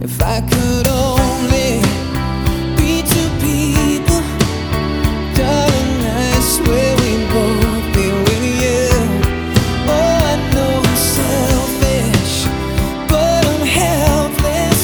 If I could only be two people, darling, I swear we'd both be with you. Oh, I know I'm selfish, but I'm helpless.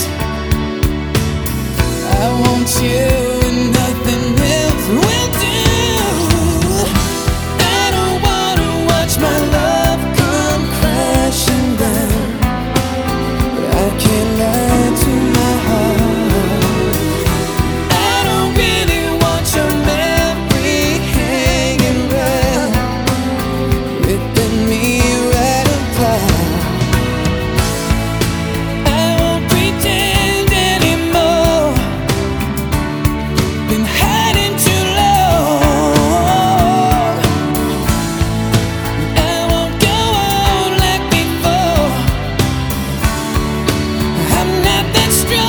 I want you and nothing else will do. I don't wanna watch my love come crashing down, but I can't lie to my heart. I don't really want your memory hanging round, ripping me right apart. I won't pretend anymore, been hiding too long. I won't go on like before, I'm not that strong.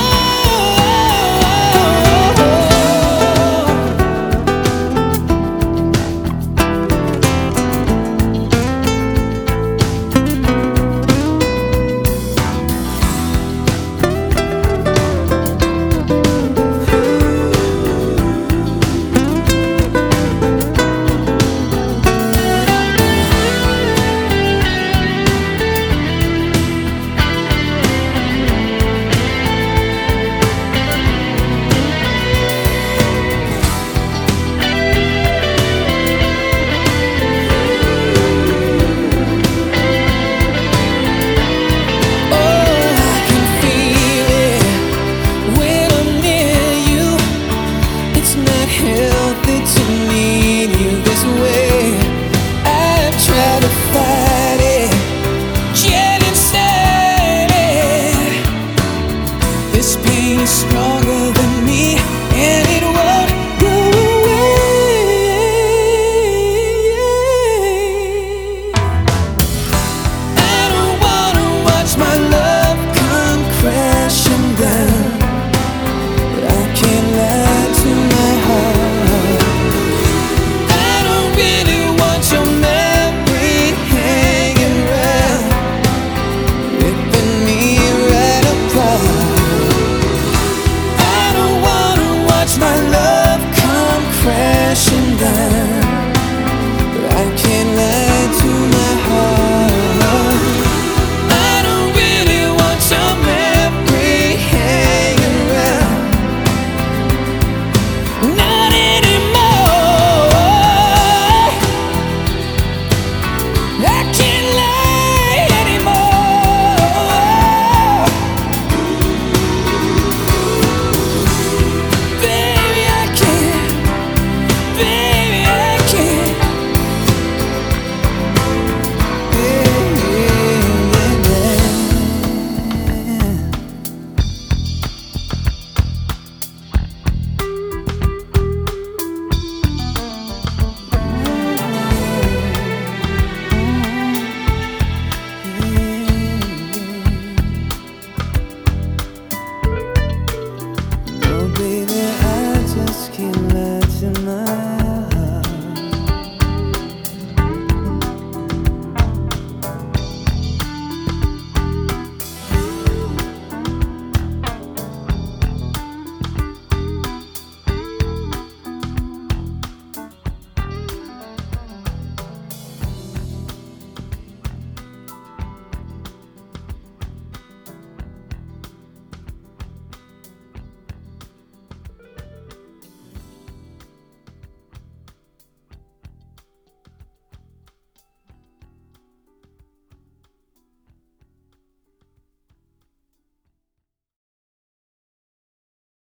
Healthy to need you this way. I've tried to fight it, yet inside it, this pain is stronger than me.